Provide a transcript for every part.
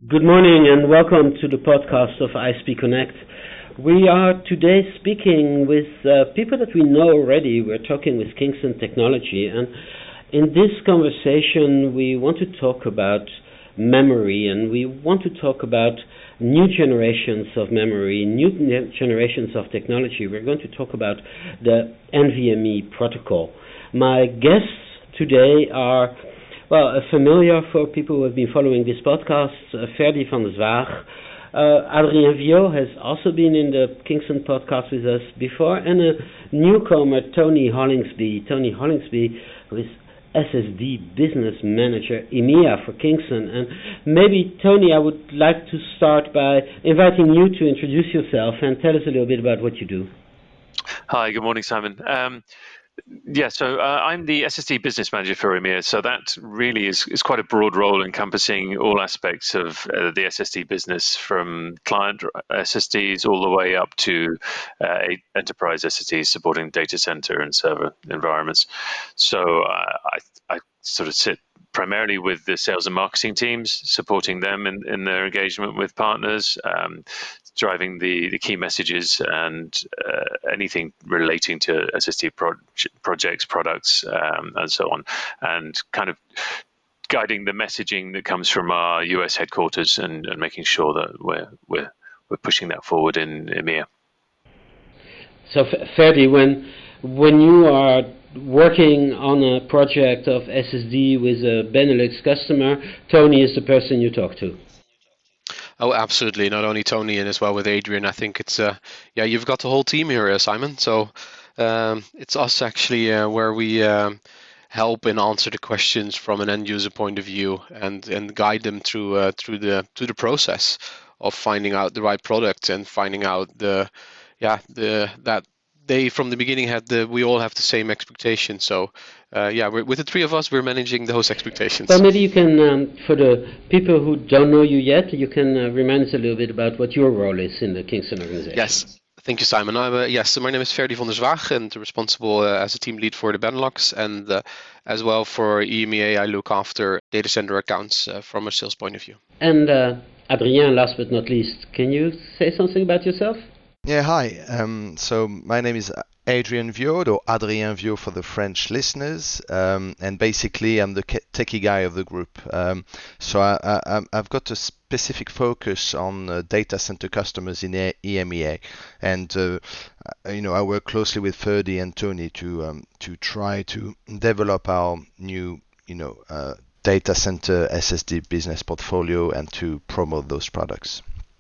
Good morning and welcome to the podcast of ISP Connect. We are today speaking with people that we know already. We're talking with Kingston Technology, and in this conversation we want to talk about memory, and we want to talk about new generations of memory, new generations of technology. We're going to talk about the NVMe protocol. My guests today are familiar for people who have been following this podcast, Ferdy van der Zwaag. Adrien Viot has also been in the Kingston podcast with us before, and a newcomer, Tony Hollingsby. Tony Hollingsby, who is SSD Business Manager EMEA for Kingston. And maybe, Tony, I would like to start by inviting you to introduce yourself and tell us a little bit about what you do. Hi, good morning, Simon. So I'm the SSD business manager for EMEA. So that really is quite a broad role encompassing all aspects of the SSD business, from client SSDs all the way up to enterprise SSDs supporting data center and server environments. So I sort of sit primarily with the sales and marketing teams, supporting them in their engagement with partners, driving the key messages and anything relating to SSD projects, products, and so on, and kind of guiding the messaging that comes from our US headquarters and making sure that we're pushing that forward in EMEA. So, Ferdy, when you are working on a project of SSD with a Benelux customer, Tony is the person you talk to. Oh, absolutely. Not only Tony, and as well with Adrian. I think it's you've got the whole team here, Simon. So it's us actually where we help and answer the questions from an end user point of view, and guide them through the process of finding out the right product and finding out that they from the beginning we all have the same expectations. So with the three of us, we're managing those expectations. Well, maybe you can, for the people who don't know you yet, you can remind us a little bit about what your role is in the Kingston organization. Yes, thank you, Simon. So my name is Ferdy van der Zwaag, and responsible as a team lead for the Benelux, and as well for EMEA, I look after data center accounts from a sales point of view. And Adrien, last but not least, can you say something about yourself? Yeah, hi. So my name is Adrien Viot, or Adrien Viot for the French listeners, and basically I'm the techie guy of the group. So I've got a specific focus on data center customers in EMEA, and I work closely with Ferdy and Tony to try to develop our new data center SSD business portfolio and to promote those products.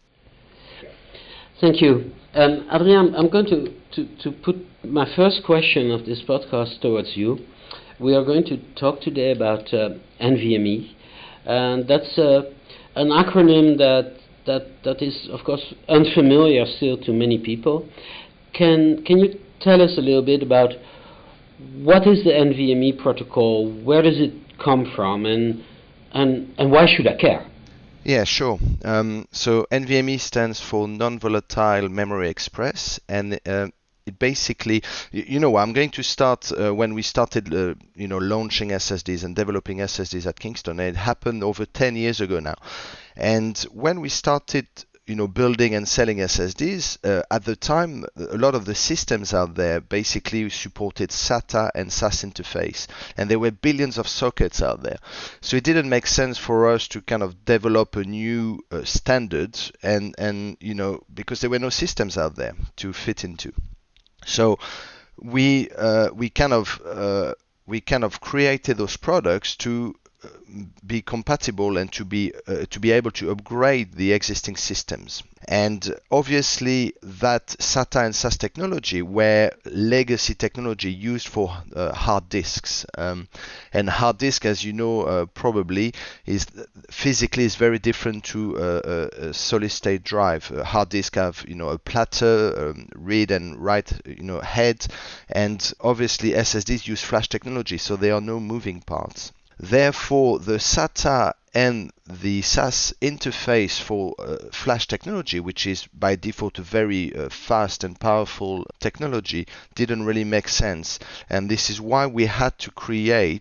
Thank you. Adrien, I'm going to put my first question of this podcast towards you. We are going to talk today about NVMe, and that's an acronym that is, of course, unfamiliar still to many people. Can you tell us a little bit about what is the NVMe protocol, where does it come from, and why should I care? Yeah, sure. So NVMe stands for Non-Volatile Memory Express, and it basically, I'm going to start when we started, launching SSDs and developing SSDs at Kingston. It happened over 10 years ago now, and when we started, building and selling SSDs, at the time, a lot of the systems out there basically supported SATA and SAS interface, and there were billions of sockets out there. So it didn't make sense for us to kind of develop a new standard, and because there were no systems out there to fit into. So we kind of created those products to be compatible and to be able to upgrade the existing systems. And obviously that SATA and SAS technology were legacy technology used for hard disks. And hard disk, as you know, probably is physically very different to a solid state drive. A hard disk have a platter, read and write head, and obviously SSDs use flash technology, so there are no moving parts. Therefore, the SATA and the SAS interface for flash technology, which is by default a very fast and powerful technology, didn't really make sense. And this is why we had to create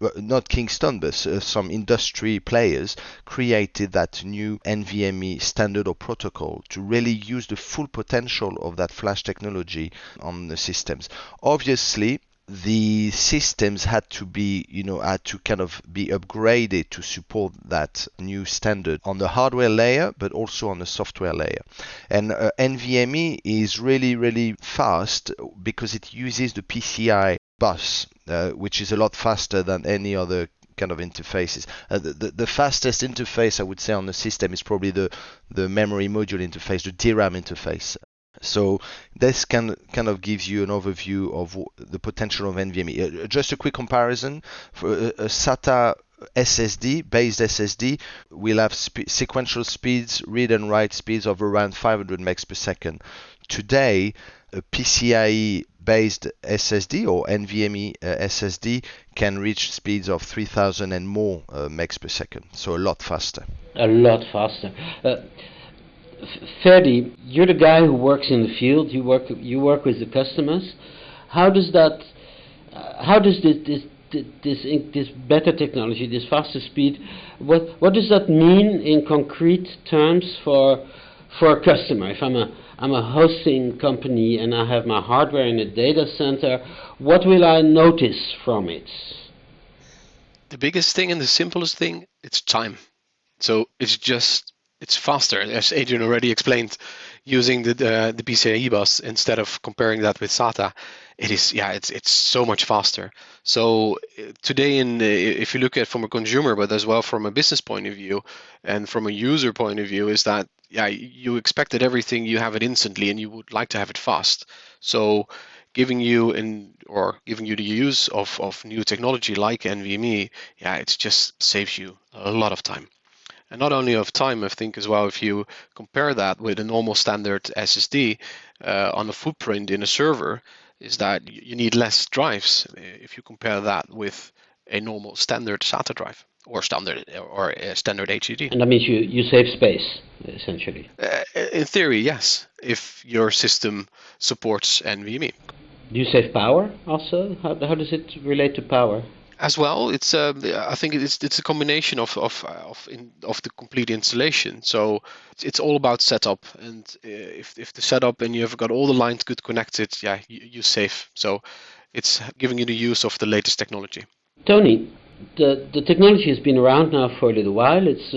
not Kingston, but some industry players created that new NVMe standard or protocol to really use the full potential of that flash technology on the systems. Obviously, the systems had to be, had to kind of be upgraded to support that new standard on the hardware layer, but also on the software layer. And NVMe is really, really fast because it uses the PCI bus, which is a lot faster than any other kind of interfaces. The fastest interface I would say on the system is probably the memory module interface, the DRAM interface. So this kind of gives you an overview of the potential of NVMe. Just a quick comparison, for a SATA SSD, based SSD, will have sequential speeds, read and write speeds of around 500 megs per second. Today, a PCIe based SSD or NVMe SSD can reach speeds of 3000 and more megs per second, so a lot faster. A lot faster. Ferdi, you're the guy who works in the field. You work with the customers. How does this better technology, this faster speed, what does that mean in concrete terms for a customer? If I'm a hosting company and I have my hardware in a data center, what will I notice from it? The biggest thing and the simplest thing, it's time. So it's faster, as Adrian already explained, using the PCIe bus instead of comparing that with SATA. It's so much faster. So today, if you look at it from a consumer, but as well from a business point of view and from a user point of view, is that you expected everything, you have it instantly, and you would like to have it fast. So giving you the use of new technology like NVMe, it just saves you a lot of time. And not only of time, I think as well, if you compare that with a normal standard SSD on a footprint in a server, is that you need less drives if you compare that with a normal standard SATA drive or standard HDD. And that means you save space, essentially. In theory, yes, if your system supports NVMe. Do you save power also? How does it relate to power? As well, it's I think it's a combination of the complete installation. So it's all about setup, and if the setup and you've got all the lines good connected, you save. So it's giving you the use of the latest technology. Tony, the technology has been around now for a little while. It's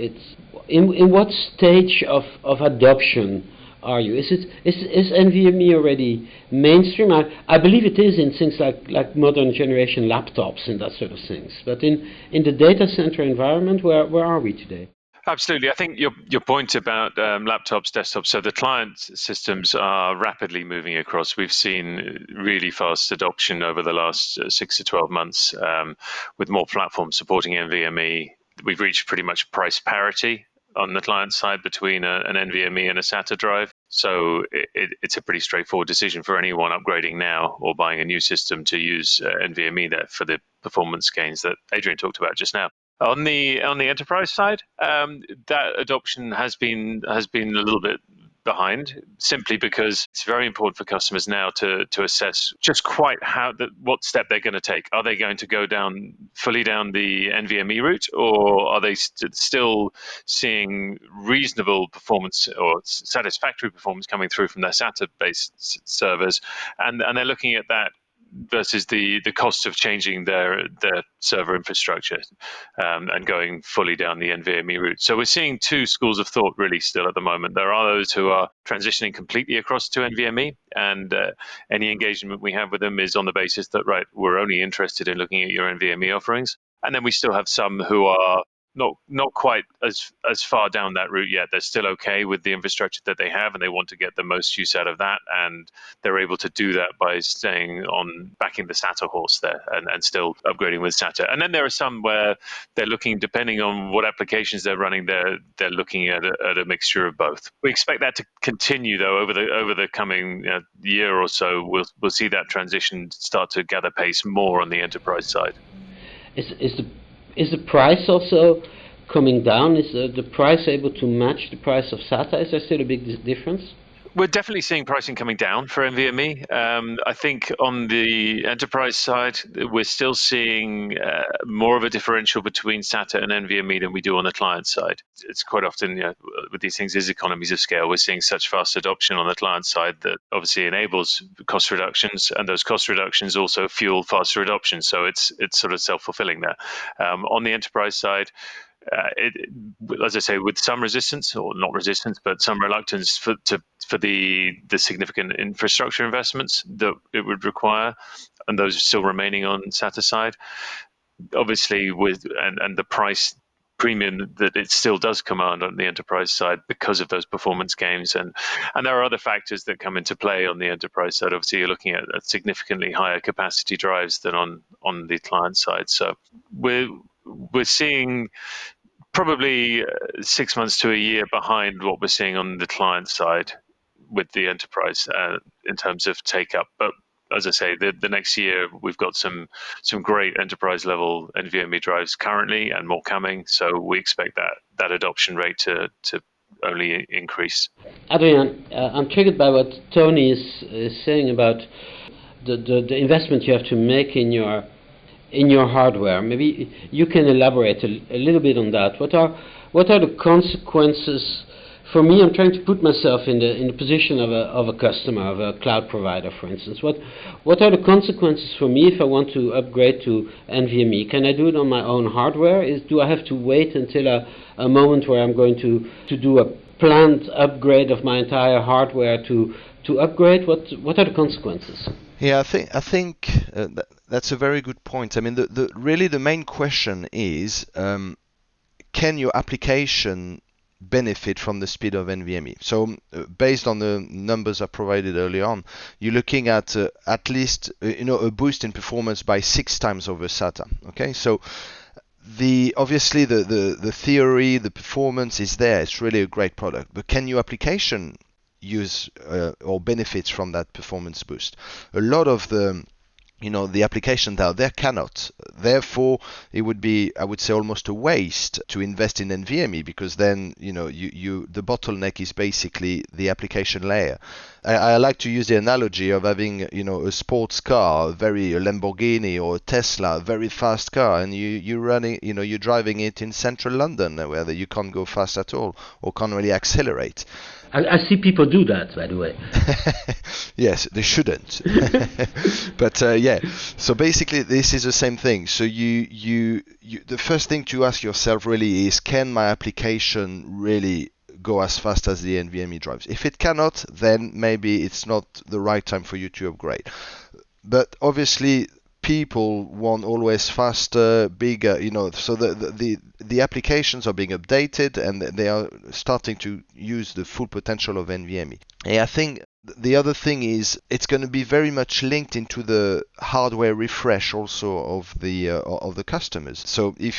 in what stage of adoption are you? Is NVMe already mainstream? I believe it is in things like modern generation laptops and that sort of things. But in the data center environment, where are we today? Absolutely. I think your point about laptops, desktops, so the client systems are rapidly moving across. We've seen really fast adoption over the last 6 to 12 months with more platforms supporting NVMe. We've reached pretty much price parity on the client side between an NVMe and a SATA drive. So it's a pretty straightforward decision for anyone upgrading now or buying a new system to use NVMe there for the performance gains that Adrian talked about just now. On the enterprise side, that adoption has been a little bit behind, simply because it's very important for customers now to assess just quite what step they're going to take. Are they going to go fully down the NVMe route, or are they still seeing reasonable performance or satisfactory performance coming through from their SATA-based servers, and they're looking at that versus the cost of changing their server infrastructure and going fully down the NVMe route. So we're seeing two schools of thought really still at the moment. There are those who are transitioning completely across to NVMe, and any engagement we have with them is on the basis that, right, we're only interested in looking at your NVMe offerings. And then we still have some who are not quite as far down that route yet. They're still okay with the infrastructure that they have, and they want to get the most use out of that, and they're able to do that by backing the SATA horse there and still upgrading with SATA. And then there are some where they're looking, depending on what applications they're running, they're looking at a mixture of both. We expect that to continue though over the coming year or so. We'll see that transition start to gather pace more on the enterprise side. Is the price also coming down? Is the price able to match the price of SATA? Is there still a big difference? We're definitely seeing pricing coming down for NVMe. I think on the enterprise side, we're still seeing more of a differential between SATA and NVMe than we do on the client side. It's quite often, with these things, is economies of scale. We're seeing such fast adoption on the client side that obviously enables cost reductions, and those cost reductions also fuel faster adoption. So it's sort of self-fulfilling there. On the enterprise side, as I say, with some resistance, or not resistance, but some reluctance for the significant infrastructure investments that it would require, and those are still remaining on SATA side. Obviously, and the price premium that it still does command on the enterprise side because of those performance gains, and there are other factors that come into play on the enterprise side. Obviously, you're looking at significantly higher capacity drives than on the client side. So we're seeing probably 6 months to a year behind what we're seeing on the client side with the enterprise in terms of take up. But as I say, the next year we've got some great enterprise level NVMe drives currently, and more coming. So we expect that adoption rate to only increase. Adrian, I'm triggered by what Tony is saying about the investment you have to make in your hardware. Maybe you can elaborate a little bit on that. What are the consequences? For me, I'm trying to put myself in the position of a customer, of a cloud provider, for instance. What are the consequences for me if I want to upgrade to NVMe? Can I do it on my own hardware? Do I have to wait until a moment where I'm going to do a planned upgrade of my entire hardware to upgrade? What are the consequences? Yeah, I think that's a very good point. I mean, really the main question is, can your application benefit from the speed of NVMe? So based on the numbers I provided early on, you're looking at least a boost in performance by 6 times over SATA. Okay, so obviously the theory, the performance is there. It's really a great product, but can your application use or benefits from that performance boost? A lot of the applications out there cannot. Therefore, it would be, I would say, almost a waste to invest in NVMe, because then the bottleneck is basically the application layer. I like to use the analogy of having a sports car, a Lamborghini or a Tesla, a very fast car, and you're driving it in central London where you can't go fast at all or can't really accelerate. I see people do that, by the way. Yes, they shouldn't. But yeah, so basically this is the same thing. So you the first thing to ask yourself really is, can my application really go as fast as the NVMe drives? If it cannot, then maybe it's not the right time for you to upgrade. But obviously people want always faster, bigger, so the applications are being updated and they are starting to use the full potential of NVMe. And I think the other thing is it's going to be very much linked into the hardware refresh also of the customers. So if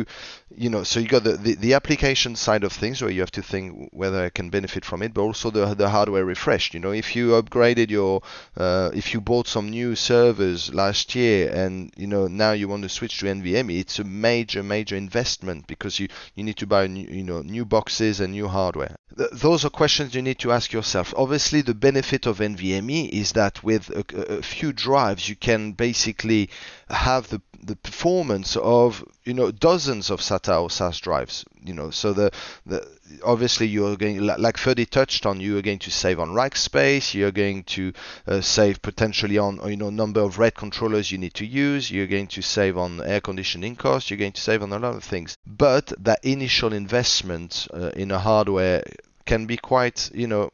so you got the application side of things where you have to think whether I can benefit from it, but also the hardware refresh. If you upgraded if you bought some new servers last year and now you want to switch to NVMe, it's a major investment because you need to buy new boxes and new hardware. Those are questions you need to ask yourself. Obviously, the benefit of NVMe is that with a few drives, you can basically have the performance of dozens of SATA or SAS drives. So obviously you're going, like Ferdy touched on, you are going to save on rack space. You're going to save potentially on number of RAID controllers you need to use. You're going to save on air conditioning costs. You're going to save on a lot of things. But that initial investment in a hardware can be quite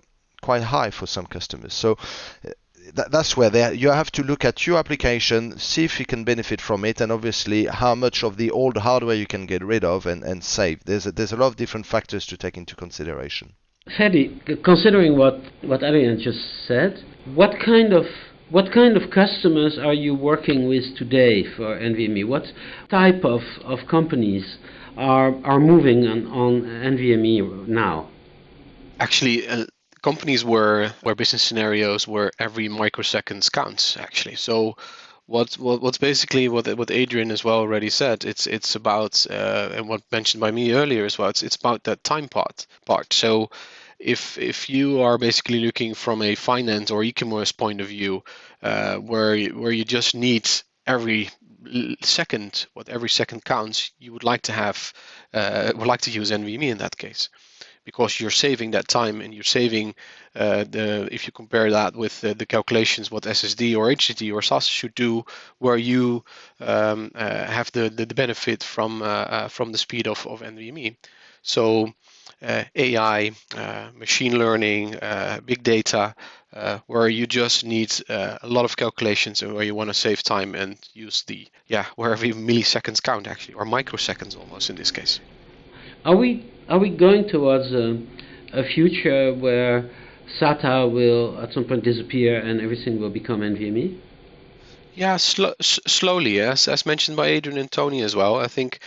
high for some customers. So that's where you have to look at your application, see if you can benefit from it, and obviously how much of the old hardware you can get rid of and save. There's a lot of different factors to take into consideration. Ferdy, considering what Adrian just said, what kind of customers are you working with today for NVMe? What type of companies are moving on NVMe now? Actually, companies where business scenarios where every microsecond counts, actually. So what's basically what Adrian as well already said, it's about and what mentioned by me earlier as well, it's about that time part. So if you are basically looking from a finance or e-commerce point of view, where you just need every second, every second counts, you would like to use NVMe in that case, because you're saving that time and you're saving if you compare that with the calculations what SSD or HDD or SAS should do, where you have the benefit from the speed of NVMe. So AI, machine learning, big data, where you just need a lot of calculations and where you want to save time and use where every milliseconds count actually, or microseconds almost in this case. Are we going towards a future where SATA will at some point disappear and everything will become NVMe? Yeah, slowly, as mentioned by Adrian and Tony as well. I think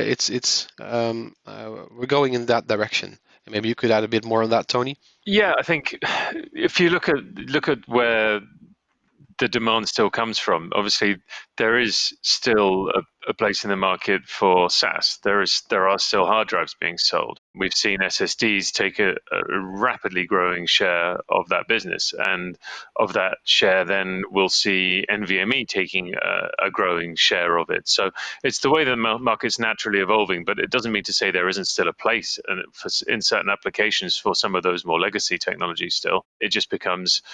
we're going in that direction. Maybe you could add a bit more on that, Tony. Yeah, I think if you look at where the demand still comes from, obviously there is still a place in the market for SAS. There are still hard drives being sold. We've seen SSDs take a rapidly growing share of that business, and of that share then we'll see NVMe taking a growing share of it. So it's the way the market's naturally evolving, but it doesn't mean to say there isn't still a place in certain applications for some of those more legacy technologies still. It just becomes,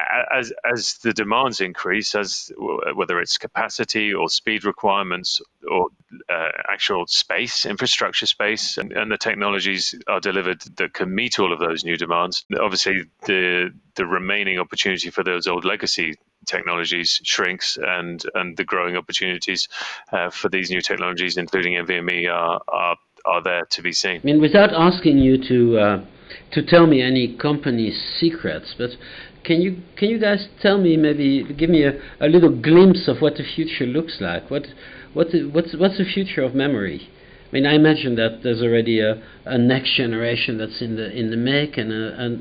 as the demands increase, as whether it's capacity or speed requirements or actual space, infrastructure space, and the technologies are delivered that can meet all of those new demands. Obviously, the remaining opportunity for those old legacy technologies shrinks, and the growing opportunities for these new technologies, including NVMe, are there to be seen. I mean, without asking you to tell me any company secrets, but can you guys tell me, maybe give me a little glimpse of what the future looks like? What's the future of memory? I mean, I imagine that there's already a next generation that's in the make, and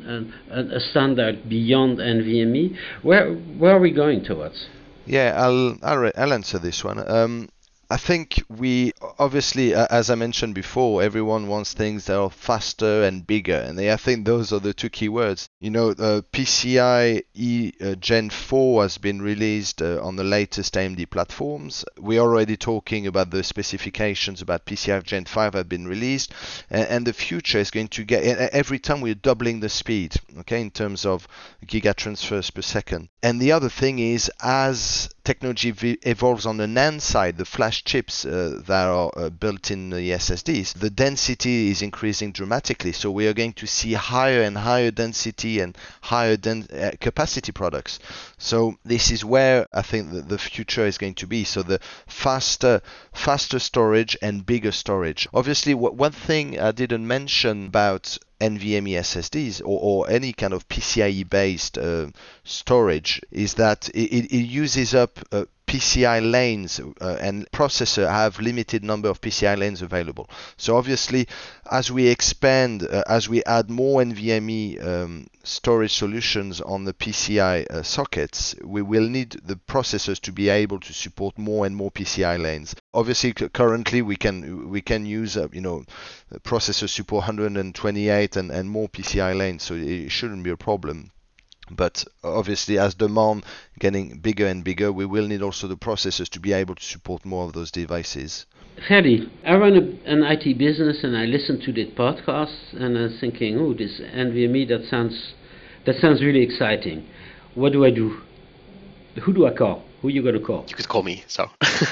a standard beyond NVMe. Where are we going towards? Yeah, I'll answer this one. I think we obviously, as I mentioned before, everyone wants things that are faster and bigger, and I think those are the two key words. You know, PCIe Gen 4 has been released on the latest AMD platforms. We're already talking about the specifications about PCIe Gen 5 have been released, and the future is going to get, every time we're doubling the speed, okay, in terms of gigatransfers per second. And the other thing is, as technology evolves on the NAND side, the flash chips that are built in the SSDs, the density is increasing dramatically. So we are going to see higher and higher density and higher capacity products. So this is where I think the future is going to be. So the faster storage and bigger storage. Obviously, one thing I didn't mention about NVMe SSDs or any kind of PCIe based storage is that it uses up PCI lanes, and processor have limited number of PCI lanes available. So obviously, as we expand, as we add more NVMe storage solutions on the PCI sockets, we will need the processors to be able to support more and more PCI lanes. Obviously, currently we can use processors support 128 and more PCI lanes, so it shouldn't be a problem. But obviously, as demand getting bigger and bigger, we will need also the processors to be able to support more of those devices. Ferdi, I run an IT business, and I listen to the podcasts, and I'm thinking, oh, this NVMe, that sounds really exciting. What do I do? Who do I call? Who are you going to call? You could call me, so.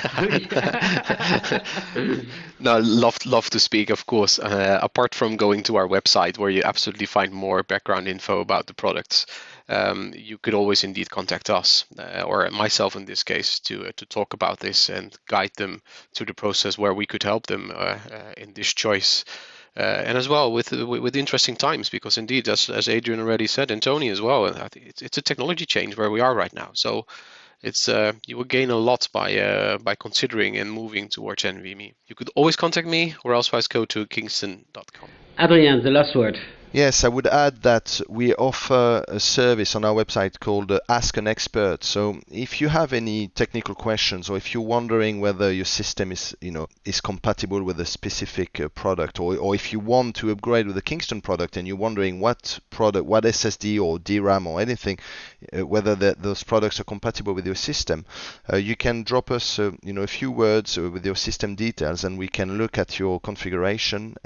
No, love to speak, of course. Apart from going to our website, where you absolutely find more background info about the products, you could always indeed contact us, or myself in this case, to talk about this and guide them through the process where we could help them in this choice. And as well with interesting times, because indeed, as Adrian already said, and Tony as well, I think it's a technology change where we are right now. So it's you will gain a lot by considering and moving towards NVMe. You could always contact me, or else go to kingston.com. Adrien, the last word. Yes, I would add that we offer a service on our website called Ask an Expert. So if you have any technical questions, or if you're wondering whether your system is compatible with a specific product, or if you want to upgrade with a Kingston product and you're wondering what product, what SSD or DRAM or anything, whether those products are compatible with your system, you can drop us a few words with your system details, and we can look at your configuration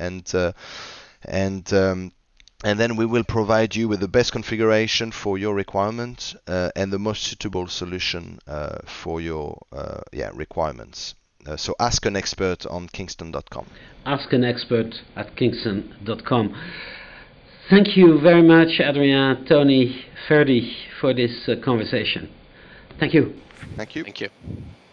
and then we will provide you with the best configuration for your requirement and the most suitable solution for your requirements. So ask an expert on kingston.com. Ask an expert at kingston.com. Thank you very much, Adrien, Tony, Ferdy, for this conversation. Thank you. Thank you. Thank you.